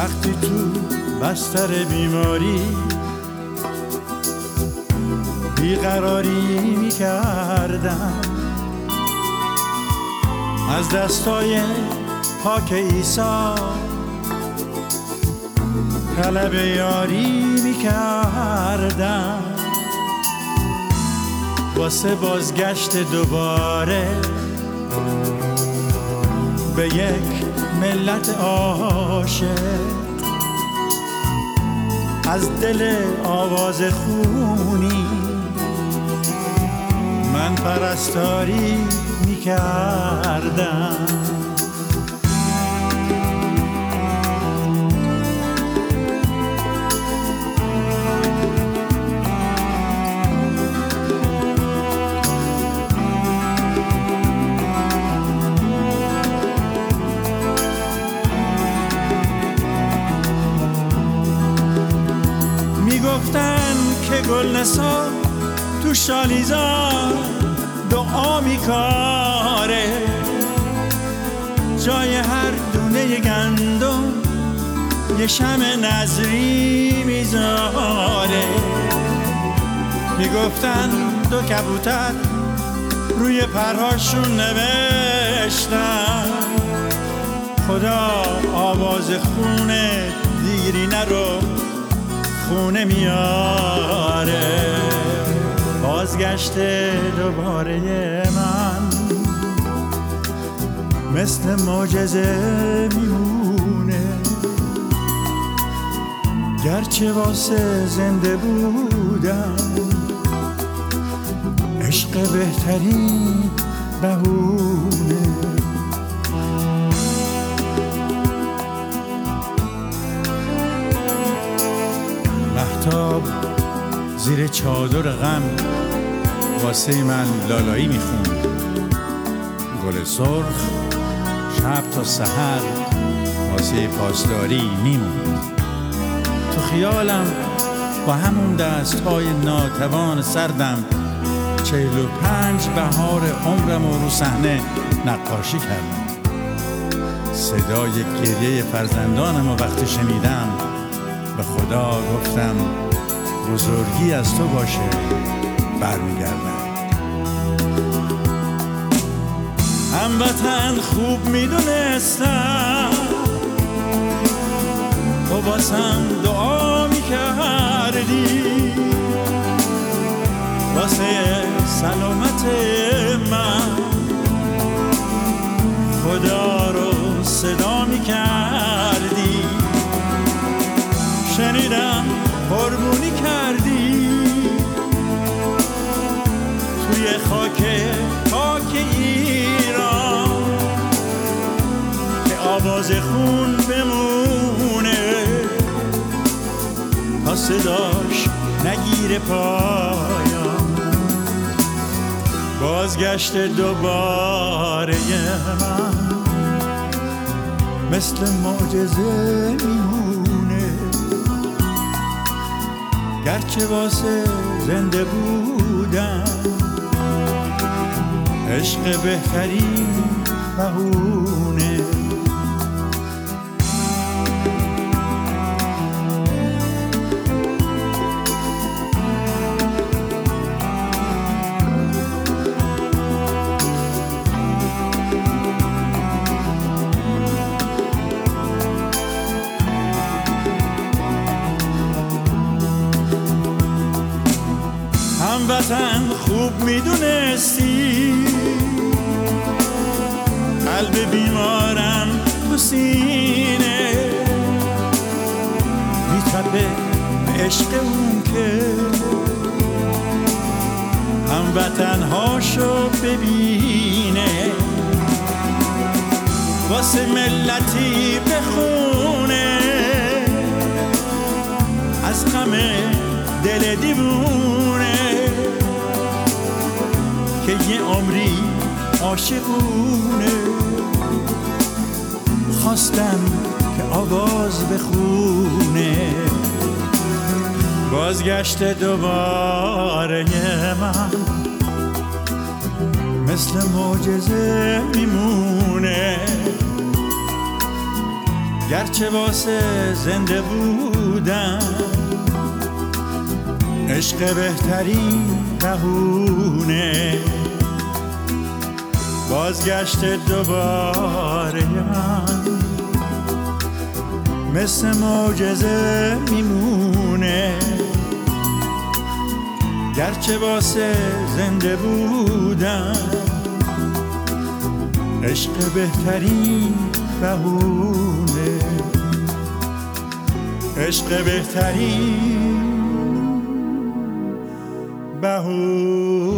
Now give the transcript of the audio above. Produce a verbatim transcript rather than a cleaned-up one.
وقتی تو بستر بیماری بیقراری میکردم، از دستای پاک عیسی طلب یاری میکردم. واسه بازگشت دوباره به یک ملت عاشق، از دل آواز خونی من پرستاری میکردم. میگفتن که گل نسا تو شالیزار دعا میکاره، جای هر دونه گندم یه شمع نظری میذاره. میگفتن دو کبوتر روی پرهاشون نوشتن خدا آواز خونه دیرینه رو خونه میاره. بازگشت دوباره من مثل معجزه میمونه، گرچه واسه زنده بودم عشق بهترین بهونه. مهتاب زیر چادر غم واسه من لالایی میخوند، گل سرخ شب تا سحر واسه پاسداری میموند. تو خیالم با همون دستهای ناتوان سردم چهل و پنج بهار عمرم رو رو صحنه نقاشی کردم. صدای گریه فرزندانم و وقتی شنیدم به خدا گفتم بزرگی از تو باشه برمیگردم. هموطن خوب میدونستم تو باسم دعا میکردی واسه سلامت من، خدا رو صدا میکردی. شنیدم قربونی کردی توی خاک خاک ایران که آواز خون بمونه تا صداش نگیره پایان. بازگشت دوباره من مثل معجزه میمونه، گرچه واسه زنده بودم عشق بهترین بهونه. هموطن خوب میدونستی قلب بیمارم تو سینه میتپه به عشق اون که هموطن هاشو ببینه، واسه ملتی بخونه از غم دل دیوونه که یه عمری عاشقونه. خواستم که آواز بخونه، بازگشت دوباره من مثل معجزه میمونه، گرچه واسه زنده بودن عشق بهترین بهونه بازگشت دوباره مثل معجزه میمونه گرچه واسه زنده بودن عشق بهترین بهونه عشق بهترین بهونه